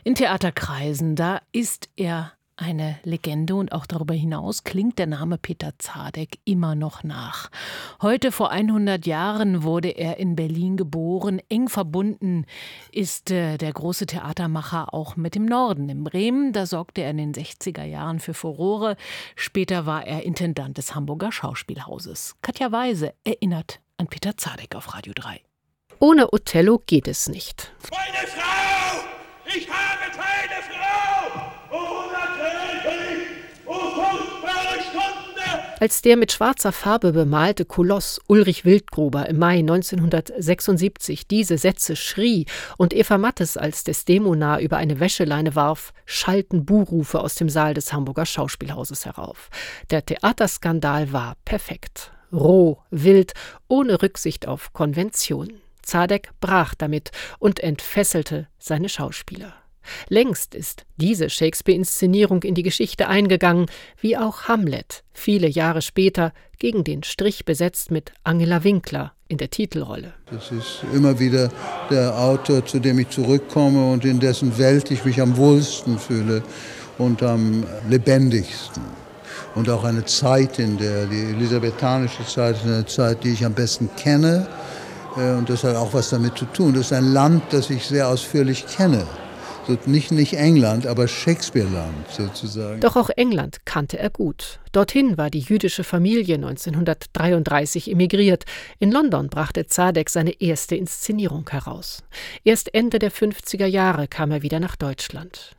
In Theaterkreisen, da ist er eine Legende und auch darüber hinaus klingt der Name Peter Zadek immer noch nach. Heute vor 100 Jahren wurde er in Berlin geboren. Eng verbunden ist der große Theatermacher auch mit dem Norden. In Bremen, da sorgte er in den 60er Jahren für Furore. Später war er Intendant des Hamburger Schauspielhauses. Katja Weise erinnert an Peter Zadek auf Radio 3. Ohne Othello geht es nicht. Meine Frau! Ich habe keine Frau! Oh, natürlich! Oh, furchtbare Stunde! Als der mit schwarzer Farbe bemalte Koloss Ulrich Wildgruber im Mai 1976 diese Sätze schrie und Eva Mattes als Desdemona über eine Wäscheleine warf, schallten Buhrufe aus dem Saal des Hamburger Schauspielhauses herauf. Der Theaterskandal war perfekt. Roh, wild, ohne Rücksicht auf Konventionen. Zadek brach damit und entfesselte seine Schauspieler. Längst ist diese Shakespeare-Inszenierung in die Geschichte eingegangen, wie auch Hamlet, viele Jahre später gegen den Strich besetzt mit Angela Winkler in der Titelrolle. Das ist immer wieder der Autor, zu dem ich zurückkomme und in dessen Welt ich mich am wohlsten fühle und am lebendigsten. Und auch eine Zeit, in der die elisabethanische Zeit ist eine Zeit, die ich am besten kenne. Und das hat auch was damit zu tun. Das ist ein Land, das ich sehr ausführlich kenne. So nicht England, aber Shakespeare-Land sozusagen. Doch auch England kannte er gut. Dorthin war die jüdische Familie 1933 emigriert. In London brachte Zadek seine erste Inszenierung heraus. Erst Ende der 50er Jahre kam er wieder nach Deutschland.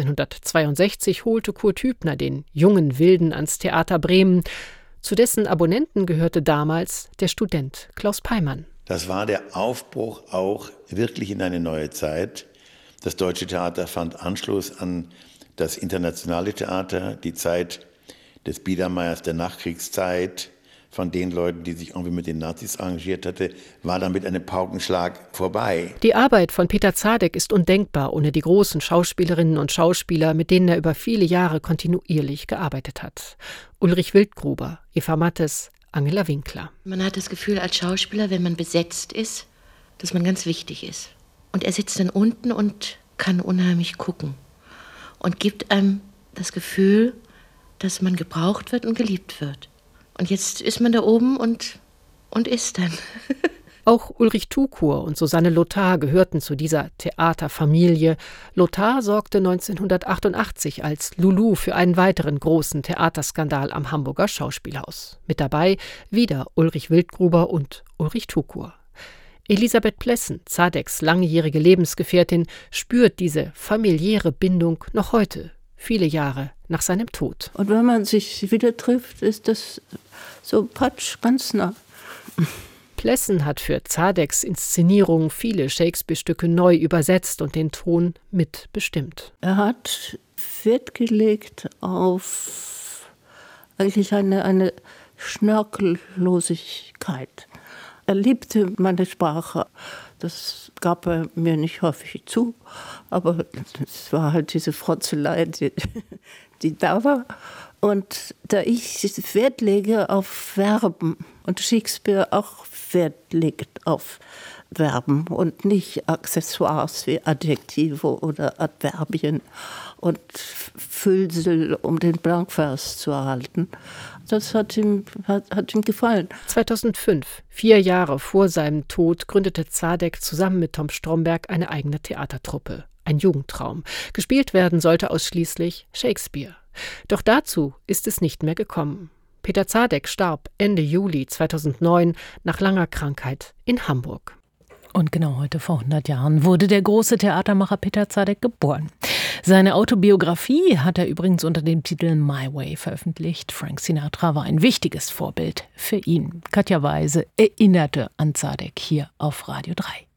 1962 holte Kurt Hübner den jungen Wilden ans Theater Bremen. Zu dessen Abonnenten gehörte damals der Student Klaus Peimann. Das war der Aufbruch auch wirklich in eine neue Zeit. Das Deutsche Theater fand Anschluss an das internationale Theater, die Zeit des Biedermeiers der Nachkriegszeit, von den Leuten, die sich irgendwie mit den Nazis arrangiert hatte, war dann mit einem Paukenschlag vorbei. Die Arbeit von Peter Zadek ist undenkbar ohne die großen Schauspielerinnen und Schauspieler, mit denen er über viele Jahre kontinuierlich gearbeitet hat. Ulrich Wildgruber, Eva Mattes, Angela Winkler. Man hat das Gefühl als Schauspieler, wenn man besetzt ist, dass man ganz wichtig ist. Und er sitzt dann unten und kann unheimlich gucken und gibt einem das Gefühl, dass man gebraucht wird und geliebt wird. Und jetzt ist man da oben und ist dann. Auch Ulrich Tukur und Susanne Lothar gehörten zu dieser Theaterfamilie. Lothar sorgte 1988 als Lulu für einen weiteren großen Theaterskandal am Hamburger Schauspielhaus. Mit dabei wieder Ulrich Wildgruber und Ulrich Tukur. Elisabeth Plessen, Zadeks langjährige Lebensgefährtin, spürt diese familiäre Bindung noch heute, viele Jahre nach seinem Tod. Und wenn man sich wieder trifft, ist das so patsch, ganz nah. Plessen hat für Zadeks Inszenierung viele Shakespeare-Stücke neu übersetzt und den Ton mitbestimmt. Er hat Wert gelegt auf eigentlich eine Schnörkellosigkeit. Er liebte meine Sprache. Das gab er mir nicht häufig zu, aber es war halt diese Frotzelei, die da war. Und da ich Wert lege auf Verben und Shakespeare auch Wert legt auf Verben und nicht Accessoires wie Adjektive oder Adverbien und Füllsel, um den Blankvers zu erhalten. Das hat ihm gefallen. 2005, 4 Jahre vor seinem Tod, gründete Zadek zusammen mit Tom Stromberg eine eigene Theatertruppe. Ein Jugendtraum. Gespielt werden sollte ausschließlich Shakespeare. Doch dazu ist es nicht mehr gekommen. Peter Zadek starb Ende Juli 2009 nach langer Krankheit in Hamburg. Und genau heute vor 100 Jahren wurde der große Theatermacher Peter Zadek geboren. Seine Autobiografie hat er übrigens unter dem Titel My Way veröffentlicht. Frank Sinatra war ein wichtiges Vorbild für ihn. Katja Weise erinnerte an Zadek hier auf Radio 3.